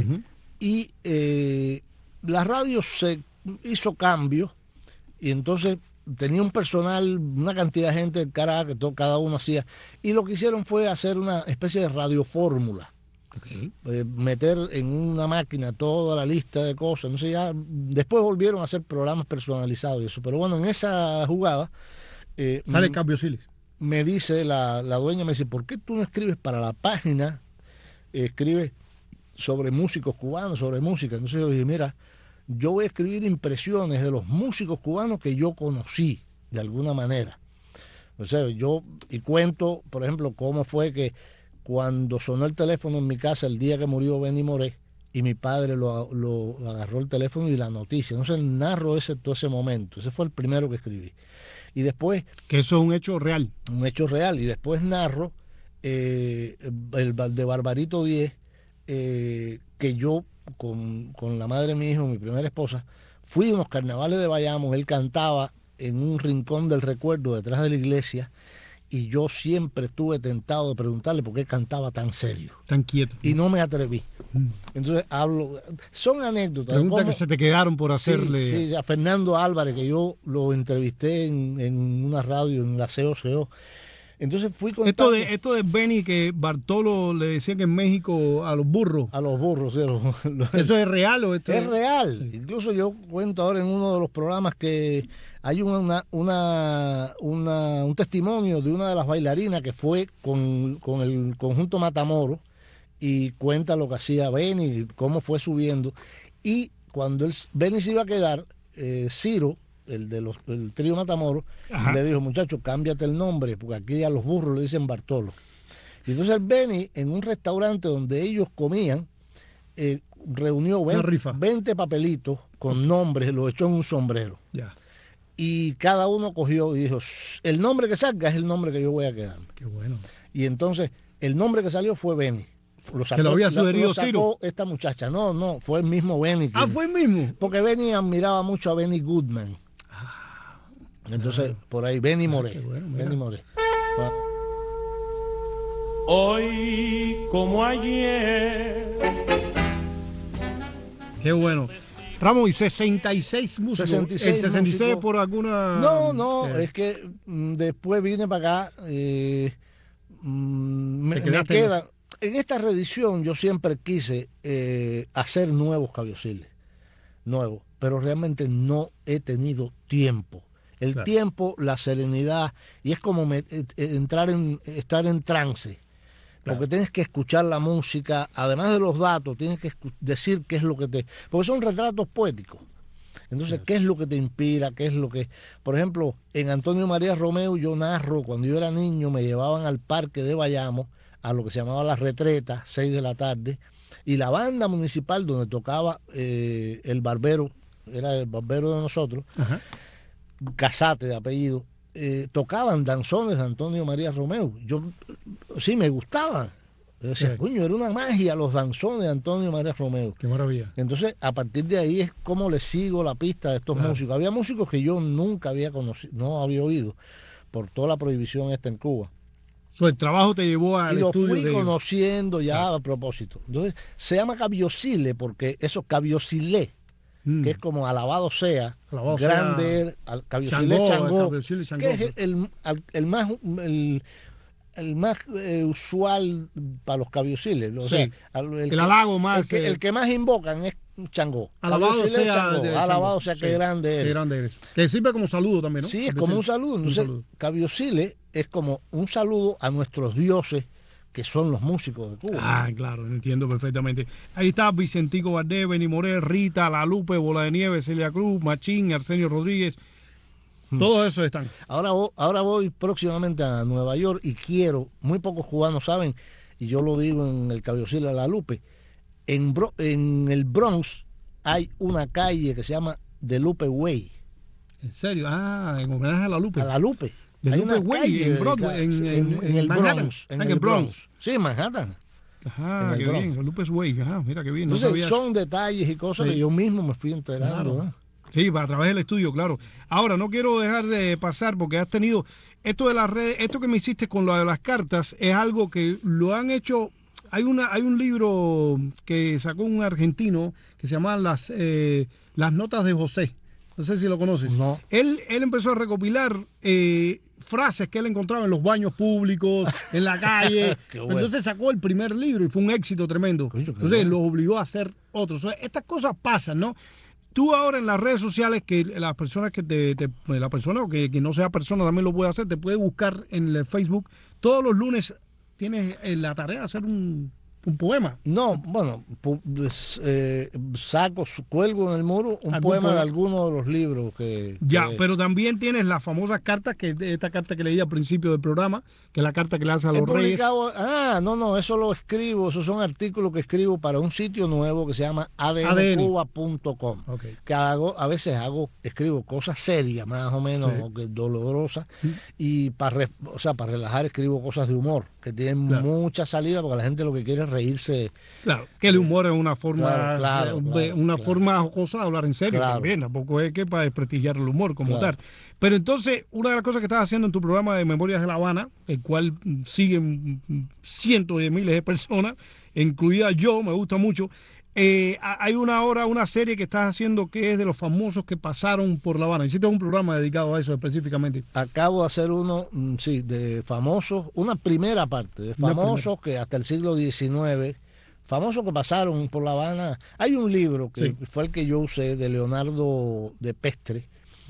Y la radio se hizo cambios y entonces tenía un personal, una cantidad de gente, que cada uno hacía. Y lo que hicieron fue hacer una especie de radiofórmula. Okay. Meter en una máquina toda la lista de cosas. No sé, ya después volvieron a hacer programas personalizados y eso. Pero bueno, en esa jugada... sale Cabiosiles. Me dice la dueña, me dice, ¿por qué tú no escribes para la página? Escribes sobre músicos cubanos, sobre música. Entonces yo dije, mira, yo voy a escribir impresiones de los músicos cubanos que yo conocí de alguna manera. O sea, y cuento, por ejemplo, cómo fue que cuando sonó el teléfono en mi casa el día que murió Benny Moré y mi padre lo agarró el teléfono y la noticia. Entonces narro todo ese momento. Ese fue el primero que escribí. Y después... Que eso es un hecho real. Un hecho real. Y después narro el de Barbarito 10, que yo con la madre de mi hijo, mi primera esposa, fui a unos carnavales de Bayamo. Él cantaba en un rincón del recuerdo detrás de la iglesia y yo siempre estuve tentado de preguntarle por qué cantaba tan serio, tan quieto, y no me atreví. Entonces son anécdotas. Preguntas que se te quedaron por hacerle. Sí, a Fernando Álvarez, que yo lo entrevisté en una radio, en la COCO. Entonces fui contando... Esto de Benny, que Bartolo le decía que en México a los burros. A los burros, sí. ¿Eso es real o esto es real? Sí. Incluso yo cuento ahora en uno de los programas que hay un testimonio de una de las bailarinas que fue con el conjunto Matamoros y cuenta lo que hacía Benny, cómo fue subiendo. Y cuando Benny se iba a quedar, Ciro, el trío Matamoros, le dijo, muchacho, cámbiate el nombre, porque aquí a los burros le dicen Bartolo. Y entonces el Benny, en un restaurante donde ellos comían, reunió 20 papelitos con nombres, los echó en un sombrero. Ya. Y cada uno cogió y dijo, el nombre que salga es el nombre que yo voy a quedar. Qué bueno. Y entonces el nombre que salió fue Benny. ¿Que lo había sugerido Ciro? Esta muchacha. No, fue el mismo Benny. ¿Fue el mismo? Porque Benny admiraba mucho a Benny Goodman. Entonces, por ahí, Benny Moré. Bueno, Benny Moré. Hoy como ayer. Qué bueno. Ramón, y 66 músicos. 66 ¿El 66 músicos por alguna...? No, es que después vine para acá. Me quedan... En esta reedición yo siempre quise hacer nuevos Cabiosiles. Nuevos. Pero realmente no he tenido tiempo. El tiempo, la serenidad, y es como estar en trance. Porque tienes que escuchar la música, además de los datos, tienes que decir qué es lo que porque son retratos poéticos. Entonces, ¿qué es lo que te inspira? ¿Qué es lo que...? Por ejemplo, en Antonio María Romeo yo narro, cuando yo era niño me llevaban al parque de Bayamo, a lo que se llamaba La Retreta, 6 de la tarde, Y la banda municipal donde tocaba el barbero, era el barbero de nosotros, Casate de apellido, tocaban danzones de Antonio María Romeo. Yo sí me gustaban. Yo decía, coño, era una magia los danzones de Antonio María Romeo. Qué maravilla. Entonces, a partir de ahí es como le sigo la pista de estos músicos. Había músicos que yo nunca había conocido, no había oído, por toda la prohibición esta en Cuba. El trabajo te llevó al estudio. Y lo fui conociendo ya a propósito. Entonces, se llama cabiosile porque eso, cabiosile, que es como alabado sea, grande, cabiosile Changó, que es el más usual para los cabiosiles. O sea, el halago más. El que más invocan es Changó. Alabado sea, Changó, alabado sea, qué grande eres. Qué grande eres. Que sirve como saludo también, ¿no? Sí, es como un saludo. Entonces, cabiosile es como un saludo a nuestros dioses, que son los músicos de Cuba. Ah, claro, entiendo perfectamente. Ahí está Vicentico Valdés, Benny Morel, Rita, La Lupe, Bola de Nieve, Celia Cruz, Machín, Arsenio Rodríguez. Todos esos están. Ahora voy próximamente a Nueva York y quiero, muy pocos cubanos saben, y yo lo digo en el cabiosile La Lupe, en el Bronx hay una calle que se llama The Lupe Way. ¿En serio? Ah, en homenaje a La Lupe. A La Lupe. Hay una Way, calle en Broadway, en el Bronx. En el Bronx. Sí, en Manhattan. Ajá, qué bien. La Lupe Way. Ajá, mira qué bien. No Entonces, son detalles y cosas que yo mismo me fui enterando. Claro. Sí, a través del estudio, claro. Ahora, no quiero dejar de pasar porque has tenido esto de las redes, esto que me hiciste con lo de las cartas es algo que lo han hecho. Hay un libro que sacó un argentino que se llama Las Notas de José. No sé si lo conoces. No. Él empezó a recopilar frases que él encontraba en los baños públicos, en la calle. Bueno. Entonces sacó el primer libro y fue un éxito tremendo. Entonces lo obligó a hacer otro. O sea, estas cosas pasan, ¿no? Tú ahora en las redes sociales, que las personas que la persona o que no sea persona también lo puede hacer, te puede buscar en el Facebook. Todos los lunes tienes la tarea de hacer un poema. No, bueno, cuelgo en el muro un poema de alguno de los libros que... Pero también tienes las famosas cartas, esta carta que leí al principio del programa, que es la carta que le hace a los reyes. No, eso lo escribo, esos son artículos que escribo para un sitio nuevo que se llama adncuba.com, que a veces escribo cosas serias, más o menos, dolorosas, y para relajar escribo cosas de humor, que tienen mucha salida, porque la gente lo que quiere es reírse. Claro, que el humor es una forma forma jocosa de hablar en serio también, tampoco es que para desprestigiar el humor como tal. Pero entonces, una de las cosas que estás haciendo en tu programa de Memorias de La Habana, el cual siguen cientos de miles de personas, incluida yo, me gusta mucho, hay una serie que estás haciendo que es de los famosos que pasaron por La Habana. Hiciste un programa dedicado a eso específicamente. Acabo de hacer uno, de famosos, una primera parte de famosos que hasta el siglo XIX, famosos que pasaron por La Habana. Hay un libro que fue el que yo usé, de Leonardo de Pestre,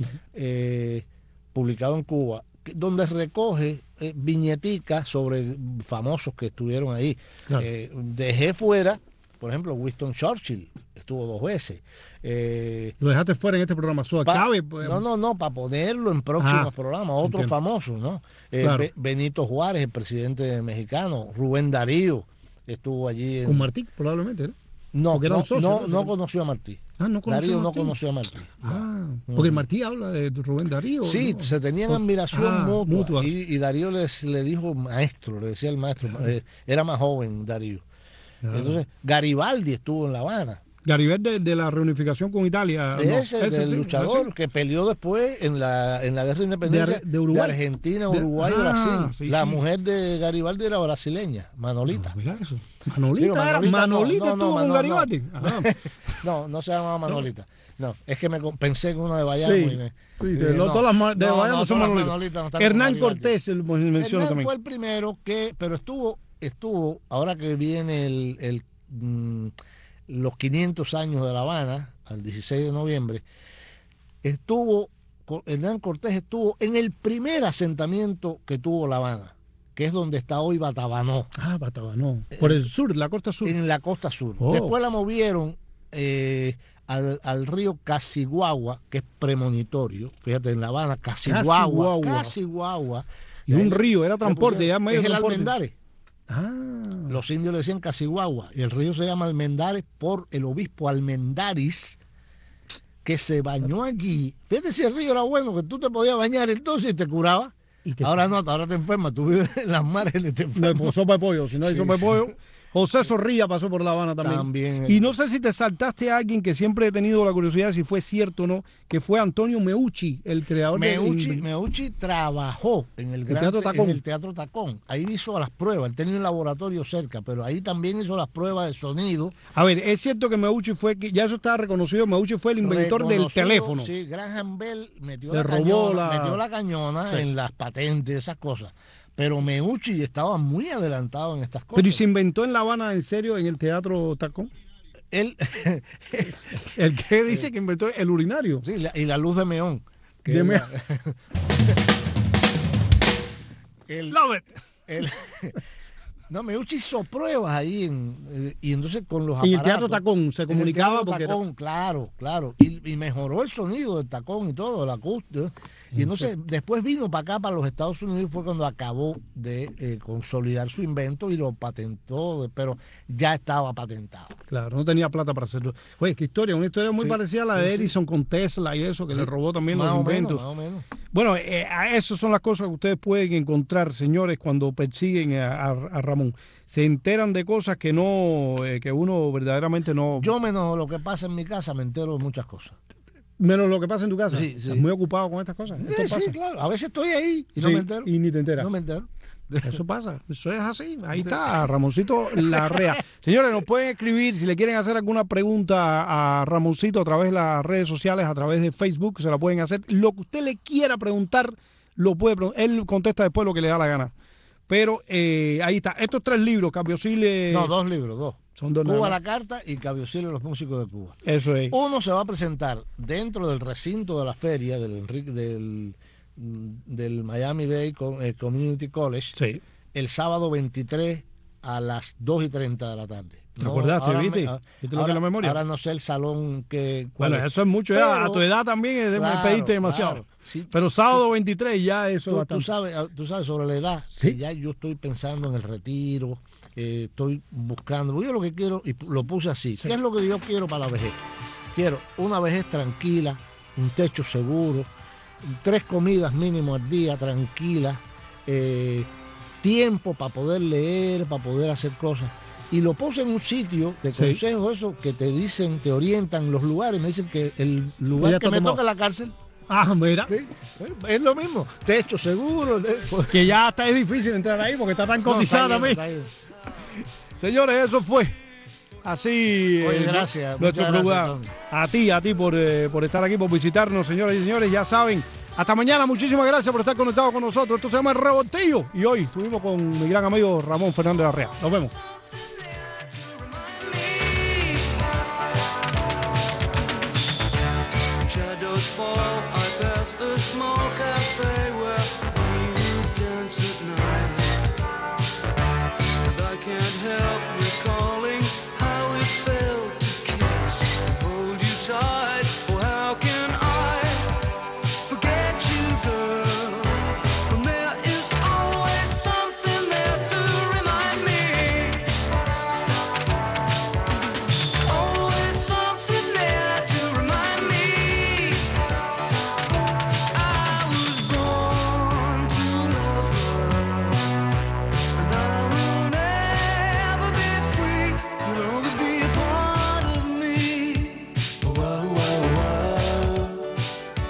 publicado en Cuba, donde recoge viñeticas sobre famosos que estuvieron ahí. Claro. Dejé fuera, por ejemplo, Winston Churchill, estuvo 2 veces. Lo dejaste fuera en este programa. No, para ponerlo en próximos programas. Otros famosos, ¿no? Claro. Benito Juárez, el presidente mexicano. Rubén Darío estuvo allí. Con Martí, probablemente, ¿no? No conoció a Martí. Darío no conoció a Martí. Porque Martí habla de Rubén Darío. Sí, ¿no? Se tenían admiración mutua. Y Darío le dijo maestro, le decía el maestro. Era más joven Darío. Entonces, Garibaldi estuvo en La Habana. Garibaldi de la reunificación con Italia. Del luchador que peleó después en la guerra de independencia de Argentina, Uruguay y Brasil. La mujer de Garibaldi era brasileña, Manolita. Mira eso. Manolita estuvo con Garibaldi. No se llamaba Manolita. No, es que pensé en uno de Bayamo. Todas las de Bayamo son Manolitas. Hernán Cortés mencionó también. Fue el primero pero estuvo, ahora que viene los 500 años de La Habana, al 16 de noviembre, Hernán Cortés estuvo en el primer asentamiento que tuvo La Habana, que es donde está hoy Batabanó. Batabanó. Por el sur, la costa sur. En la costa sur. Después la movieron al río Casiguagua, que es premonitorio. Fíjate, en La Habana, Casiguagua. Y un río, era transporte. Es el Almendares. Los indios le decían Casiguagua, y el río se llama Almendares por el obispo Almendaris, que se bañó allí. Fíjate si el río era bueno, que tú te podías bañar entonces y te curaba. Ahora no, ahora te enfermas, tú vives en las márgenes y te enfermas. No, sopa de pollo, si no hay sopa de pollo. José Zorrilla pasó por La Habana también. Y no sé si te saltaste a alguien que siempre he tenido la curiosidad si fue cierto o no, que fue Antonio Meucci, el creador Meucci trabajó en el Teatro Tacón. Ahí hizo las pruebas, él tenía un laboratorio cerca, pero ahí también hizo las pruebas de sonido. A ver, es cierto que Meucci fue, ya eso estaba reconocido, Meucci fue el inventor del teléfono. Sí, Graham Bell metió la cañona en las patentes, esas cosas. Pero Meucci estaba muy adelantado en estas cosas. Pero ¿y se inventó en La Habana en serio en el Teatro Tacón? Él el que dice que inventó el urinario. Sí, y la luz de Meón. Love it. No, Meucci hizo pruebas ahí y entonces con los aparatos. Y el Teatro Tacón se comunicaba porque Tacón, claro. Y mejoró el sonido del tacón y todo, la acústica. Y entonces después vino para acá, para los Estados Unidos, y fue cuando acabó de consolidar su invento y lo patentó, pero ya estaba patentado. Claro, no tenía plata para hacerlo. Oye, qué historia, una historia muy parecida a la de Edison con Tesla y eso, que le robó también los inventos. Más o menos. Bueno, esas son las cosas que ustedes pueden encontrar, señores, cuando persiguen a Ramón. Se enteran de cosas que no, que uno verdaderamente no... Yo menos lo que pasa en mi casa me entero de muchas cosas. Menos lo que pasa en tu casa. Sí. ¿Estás muy ocupado con estas cosas? Sí, claro. A veces estoy ahí y no me entero. Y ni te enteras. No me entero. Eso pasa. Eso es así. Ahí está, Ramoncito Larrea. Señores, nos pueden escribir si le quieren hacer alguna pregunta a Ramoncito a través de las redes sociales, a través de Facebook, se la pueden hacer. Lo que usted le quiera preguntar, lo puede preguntar. Él contesta después lo que le da la gana. Pero ahí está. Estos 3 libros, Cabiosile... No, 2 libros, 2. Son 2 Cuba la Carta y Cabiosile los músicos de Cuba. Eso es. Uno se va a presentar dentro del recinto de la feria del Miami-Dade Community College el sábado 23 a las 2:30 de la tarde. ¿Te acordaste, viste? ¿Viste lo que es la memoria? Ahora no sé el salón que... Bueno, eso es mucho. Pero, a tu edad también pediste demasiado. Claro, sí, pero sábado 23 ya eso es bastante. Tú sabes sobre la edad, que ya yo estoy pensando en el retiro, estoy buscando. Yo lo que quiero, y lo puse así, ¿qué es lo que yo quiero para la vejez? Quiero una vejez tranquila, un techo seguro, 3 comidas mínimo al día, tranquila, tiempo para poder leer, para poder hacer cosas. Y lo puse en un sitio de consejos, eso que te dicen, te orientan los lugares. Me dicen que el lugar que me toca la cárcel. Ah, mira. Sí, es lo mismo. Techo seguro. Que ya es difícil entrar ahí porque está tan cotizada también. Señores, eso fue. Así. Oye, gracias. Nuestro programa. A ti por estar aquí, por visitarnos, señores y señores. Ya saben. Hasta mañana, muchísimas gracias por estar conectados con nosotros. Esto se llama El Revoltillo. Y hoy estuvimos con mi gran amigo Ramón Fernández Larrea. Nos vemos. Shadows fall, I pass a small cafe where